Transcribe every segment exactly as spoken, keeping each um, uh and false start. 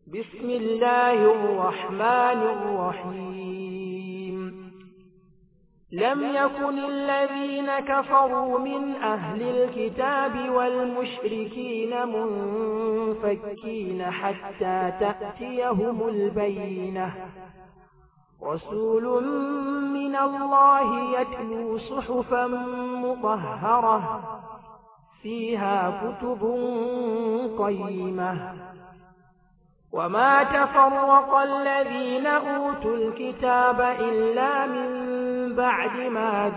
بسم الله الرحمن الرحيم لم يكن الذين كفروا من أهل الكتاب والمشركين منفكين حتى تأتيهم البينة رسول من الله يتلو صحفا مطهرة فيها كتب قيمة وما تفرق الذين أوتوا الكتاب إلا من بعد ما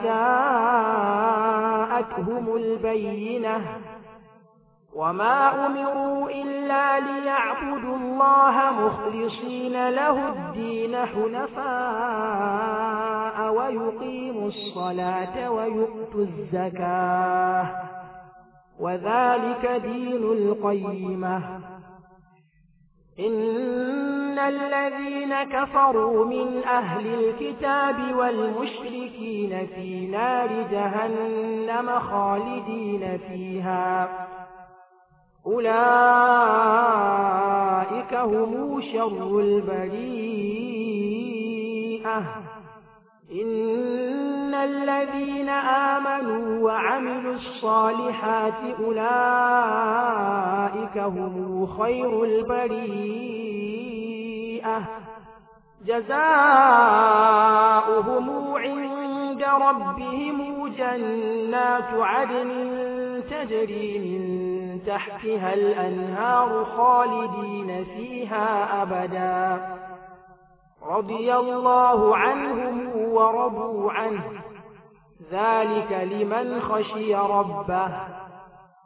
جاءتهم البينة وما أمروا إلا ليعبدوا الله مخلصين له الدين حنفاء ويقيموا الصلاة ويؤتوا الزكاة وذلك دين القيمة إن الذين كفروا من أهل الكتاب والمشركين في نار جهنم خالدين فيها أولئك هم شر البريئة إن الذين آمنوا وعملوا الصالحات أولئك هم خير البريئة جزاؤهم عند ربهم جنات عدن تجري من تحتها الأنهار خالدين فيها أبدا رضي الله عنهم ورضوا عنه ذلك لمن خشي ربه